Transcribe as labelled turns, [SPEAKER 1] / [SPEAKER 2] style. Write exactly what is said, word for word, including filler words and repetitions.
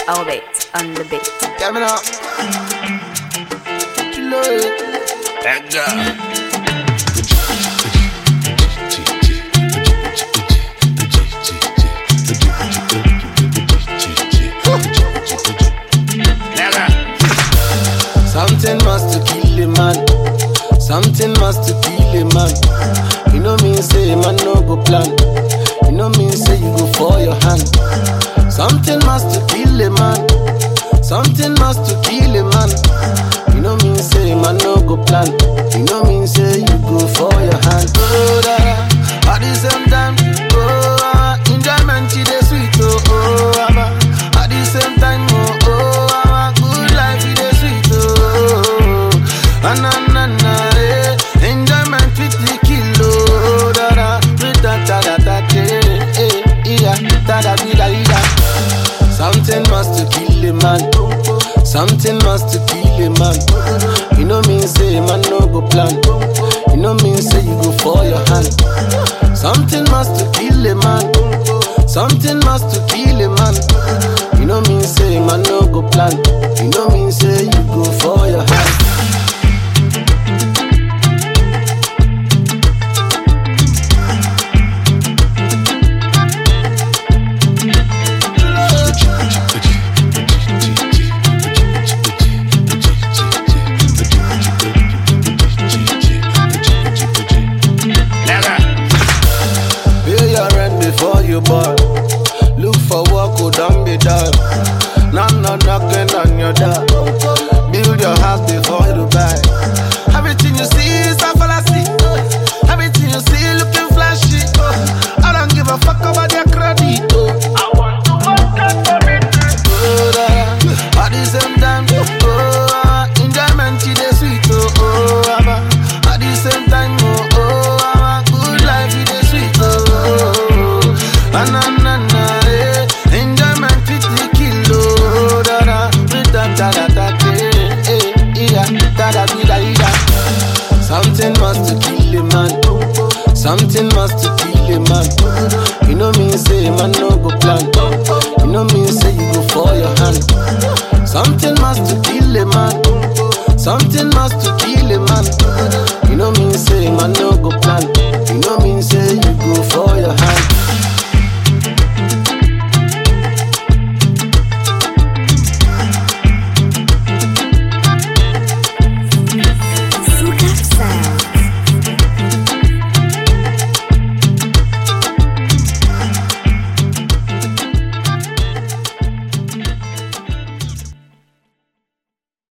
[SPEAKER 1] Albert on the beat.
[SPEAKER 2] Tell me now. You know it. That girl. Something must to kill a man. Something must to kill a man. You know me say man no go plan. You know me say you go for your hand. Something must to kill a man. Something must to kill a man. You know me say man no go plan. You know me say you go for your hand. Oh da da. At the same time, oh ah, enjoyment is the sweet. Oh oh ah, at the same time, oh oh ah, good life is the sweet. Oh ah na na na eh, enjoyment with the kilo. Da da, with da da da da eh eh yeah, da da da da da. Something must to kill a man. Something must to kill a man. You know me say man no go plan. You know me say you go for your hand. Something must to kill a man. Something must to kill a man. You know me say man no go plan. You know me say you go for your hand. Before you born, look for work, who don't be done. Now no knocking on your door. Build your house before you buy. Everything you see is a fallacy. Everything you see looking flashy. I don't give a fuck about their credit. I want to work out for it. Oh, at the same time, oh, enjoyment is the sweet. Oh, oh, at the same time, oh, oh, good life is the sweet. Oh. Na na na eh, enjoyment with the kilo. Da da, with da da da da eh eh yeah, da da da da da. Something must to kill a man. Something must to kill a man. You know me say man no go plan.